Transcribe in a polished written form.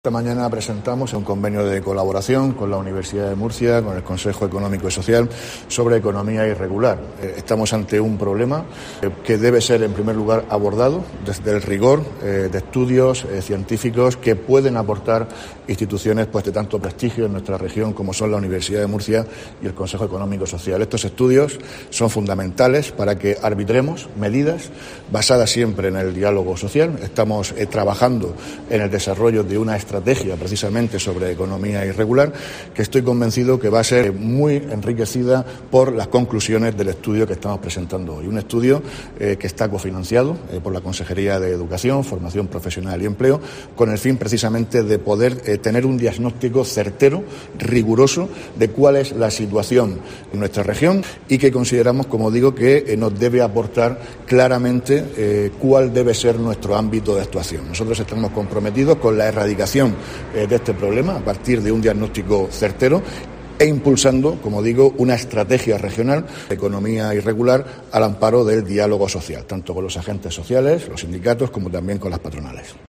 Esta mañana presentamos un convenio de colaboración con la Universidad de Murcia, con el Consejo Económico y Social, sobre economía irregular. Estamos ante un problema que debe ser, en primer lugar, abordado desde el rigor de estudios científicos que pueden aportar instituciones de tanto prestigio en nuestra región como son la Universidad de Murcia y el Consejo Económico y Social. Estos estudios son fundamentales para que arbitremos medidas basadas siempre en el diálogo social. Estamos trabajando en el desarrollo de una estrategia precisamente sobre economía irregular, que estoy convencido que va a ser muy enriquecida por las conclusiones del estudio que estamos presentando hoy. Un estudio que está cofinanciado por la Consejería de Educación, Formación Profesional y Empleo, con el fin precisamente de poder tener un diagnóstico certero, riguroso, de cuál es la situación en nuestra región y que consideramos, como digo, que nos debe aportar claramente cuál debe ser nuestro ámbito de actuación. Nosotros estamos comprometidos con la erradicación de este problema a partir de un diagnóstico certero e impulsando, como digo, una estrategia regional de economía irregular al amparo del diálogo social, tanto con los agentes sociales, los sindicatos, como también con las patronales.